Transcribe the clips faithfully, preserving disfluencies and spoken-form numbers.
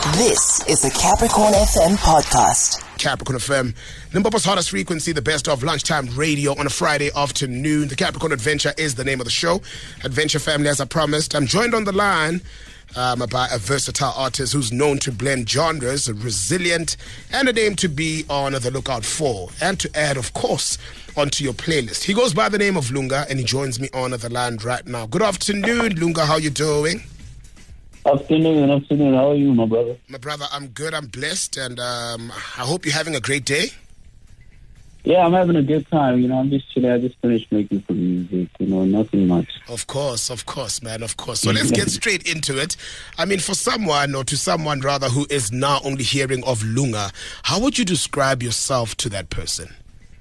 This is the Capricorn F M podcast. Capricorn F M, Limpopo's hottest frequency, the best of lunchtime radio on a Friday afternoon. The Capricorn Adventure is the name of the show. Adventure family, as I promised. I'm joined on the line um, by a versatile artist who's known to blend genres, resilient, and a name to be on the lookout for. And to add, of course, onto your playlist. He goes by the name of Lunga, and he joins me on the line right now. Good afternoon, Lunga. How you doing? Afternoon, afternoon. How are you, my brother? My brother, I'm good. I'm blessed, and um, I hope you're having a great day. Yeah, I'm having a good time. You know, I'm just chilling. I just finished making some music. You know, nothing much. Of course, of course, man, of course. So let's get straight into it. I mean, for someone, or to someone rather, who is now only hearing of Lunga, how would you describe yourself to that person?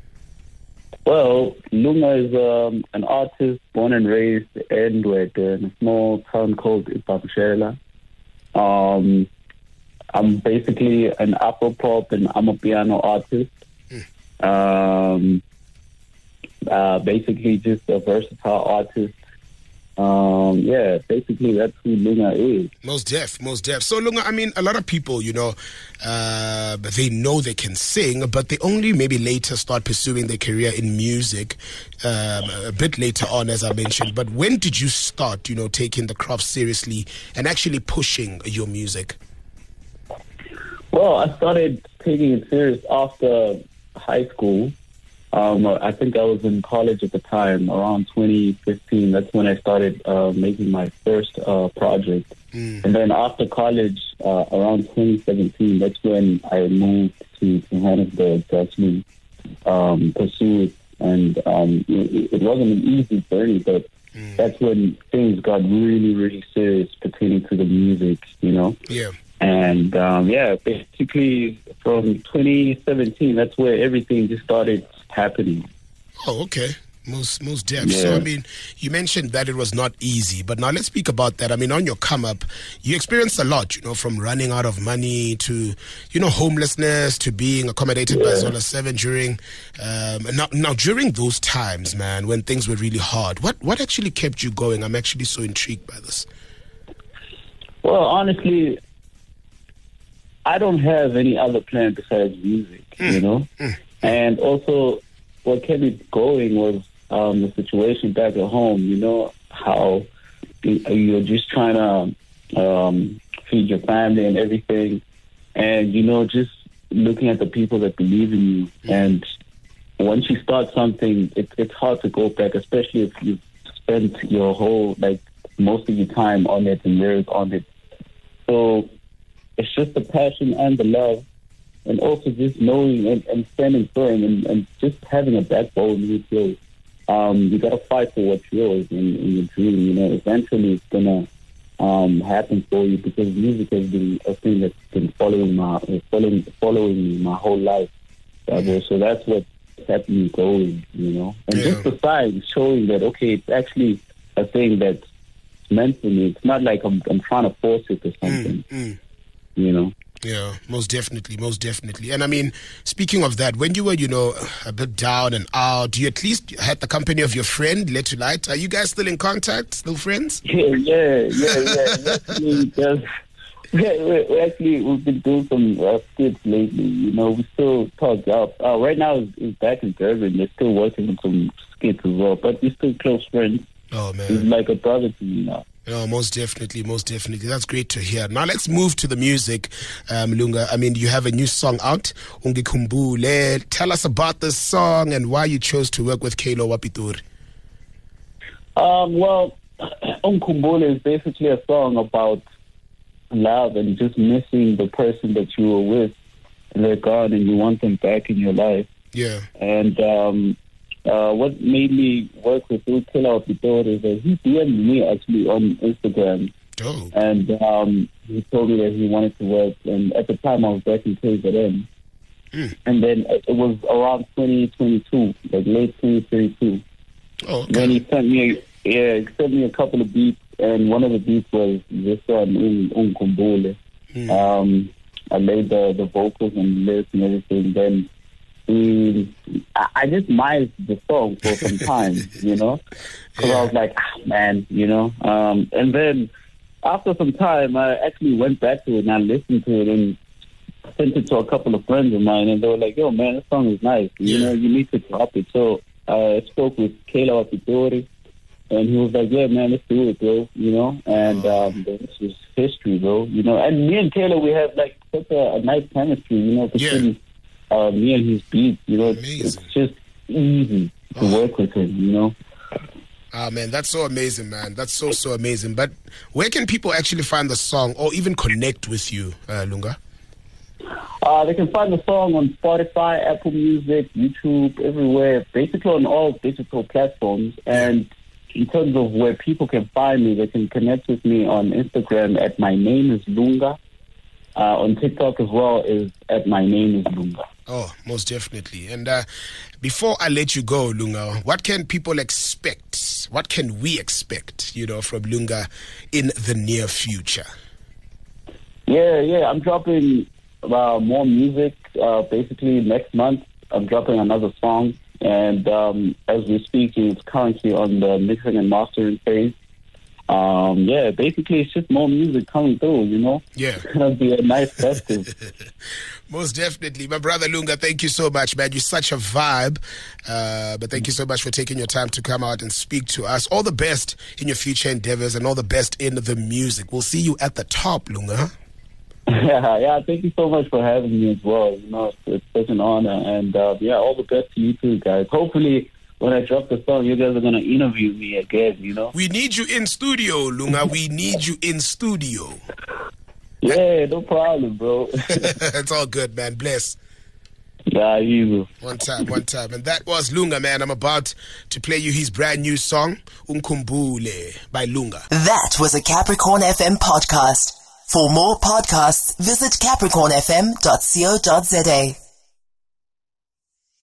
Well, Lunga is um, an artist born and raised in Ndwedwe, in a small town called Ipapshela. Um, I'm basically an Afro-pop and Amapiano artist. Mm. Um, uh, basically just a versatile artist. Um, yeah, basically that's who Lunga is. Most deaf, most deaf. So Lunga, I mean, a lot of people, you know, uh, they know they can sing, but they only maybe later start pursuing their career in music, um, a bit later on, as I mentioned. But when did you start, you know, taking the craft seriously and actually pushing your music? Well, I started taking it serious after high school. Um, I think I was in college at the time, around twenty fifteen. That's when I started uh, making my first uh, project. Mm. And then after college, uh, around twenty seventeen, that's when I moved to Johannesburg to actually um, pursue it. And um, it, it wasn't an easy journey, but mm. that's when things got really, really serious pertaining to the music, you know? Yeah. And um, yeah, basically from twenty seventeen, that's where everything just started happening. Oh, okay. Most most deaf. Yeah. So, I mean, you mentioned that it was not easy, but now let's speak about that. I mean, on your come up, you experienced a lot, you know, from running out of money to, you know, homelessness to being accommodated yeah. by Zona seven during, um, now, now during those times, man, when things were really hard, what, what actually kept you going? I'm actually so intrigued by this. Well, honestly, I don't have any other plan besides music, mm. you know? Mm. And also, what kept me going was um, the situation back at home, you know, how you're just trying to um, feed your family and everything. And, you know, just looking at the people that believe in you. Mm. And once you start something, it, it's hard to go back, especially if you've spent your whole, like, most of your time on it and years on it. So it's just the passion and the love, and also just knowing and, and standing firm and, and just having a backbone with you. Um, you got to fight for what's yours in, in your dream. You know, eventually it's going to um, happen for you, because music has been a thing that's been following my following following me my whole life. Mm-hmm. So that's what kept me going, you know. And yeah. just the signs showing that, okay, it's actually a thing that's meant for me. It's not like I'm, I'm trying to force it or something. Mm-hmm. You know? Yeah, most definitely, most definitely. And I mean, speaking of that, when you were, you know, a bit down and out, you at least had the company of your friend, Letu Light. Are you guys still in contact, still friends? Yeah, yeah, yeah, yeah. Actually, just, yeah, we, we actually, we've been doing some uh, skits lately. You know, we still talk. Uh, uh, right now, he's, he's back in Durban. They're still working on some skits as well, but we're still close friends. Oh, man. He's like a brother to me now. No, most definitely, most definitely. That's great to hear. Now let's move to the music, um, Lunga. I mean, you have a new song out, Ungikumbule. Tell us about this song and why you chose to work with Kalo Wapitori. Um, well, Ungikumbule is basically a song about love and just missing the person that you were with, and they're gone, and you want them back in your life. Yeah. And um, Uh, what made me work with Kalo Wapitori is that he D M'd me actually on Instagram. Oh. And um, he told me that he wanted to work. And at the time, I was back in K Z N. Mm. And then it was around twenty twenty-two, like late twenty twenty-two. Oh, okay. Then he sent me, yeah, he sent me a couple of beats, and one of the beats was this one, Ungikumbule. Mm. Um, I laid the, the vocals and lyrics and everything. Then he, I, I just mic'd the song for some time, you know, because yeah. I was like, ah, man, you know. Um, and then after some time, I actually went back to it and I listened to it and sent it to a couple of friends of mine, and they were like, "Yo, man, this song is nice. You Yeah. know, you need to drop it." So I spoke with Kayla Wapitori, and he was like, "Yeah, man, let's do it, bro." You know, and um, this was history, bro. You know, and me and Kayla, we have like such a, a nice chemistry. You know, between uh, me and his beats. You know, it's, it's just easy to Oh. work with him. You know. Ah, man, that's so amazing, man. That's so, so amazing. But where can people actually find the song or even connect with you, uh, Lunga? Uh, they can find the song on Spotify, Apple Music, YouTube, everywhere, basically on all digital platforms. And in terms of where people can find me, they can connect with me on Instagram at My Name is Lunga. Uh, on TikTok as well is at My Name is Lunga. Oh, most definitely. And uh, before I let you go, Lunga, what can people expect? What can we expect, you know, from Lunga in the near future? Yeah, yeah, I'm dropping uh, more music. Uh, basically, next month, I'm dropping another song. And um, as we're speaking, it's currently on the mixing and mastering phase. Um, yeah, basically, it's just more music coming through, you know? Yeah. It's going to be a nice festive. Most definitely. My brother Lunga, thank you so much, man. You're such a vibe. Uh, but thank you so much for taking your time to come out and speak to us. All the best in your future endeavors and all the best in the music. We'll see you at the top, Lunga. Yeah, yeah, thank you so much for having me as well. You know, it's, it's such an honor. And, uh, yeah, all the best to you too, guys. Hopefully, when I drop the song, you guys are going to interview me again, you know? We need you in studio, Lunga. We need you in studio. Yeah, no problem, bro. It's all good, man. Bless. Yeah, you. One time, one time. And that was Lunga, man. I'm about to play you his brand new song, Umkhumbule by Lunga. That was a Capricorn F M podcast. For more podcasts, visit capricorn f m dot co dot za.